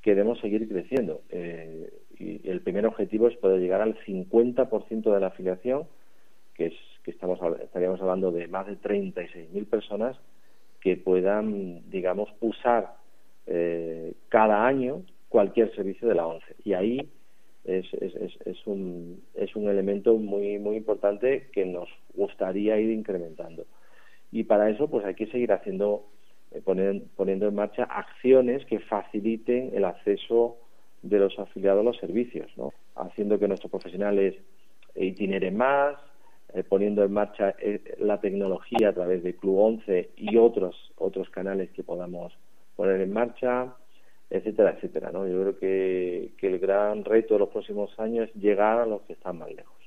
queremos seguir creciendo. Y el primer objetivo es poder llegar al 50% de la afiliación, que estaríamos hablando de más de 36.000 personas que puedan, digamos, usar cada año cualquier servicio de la ONCE. Y ahí es un elemento muy importante que nos gustaría ir incrementando. Y para eso pues hay que seguir haciendo, poniendo en marcha acciones que faciliten el acceso de los afiliados a los servicios, ¿no? Haciendo que nuestros profesionales itineren más, poniendo en marcha la tecnología a través de Club ONCE y otros canales que podamos poner en marcha, etcétera, etcétera, ¿no? Yo creo que el gran reto de los próximos años es llegar a los que están más lejos.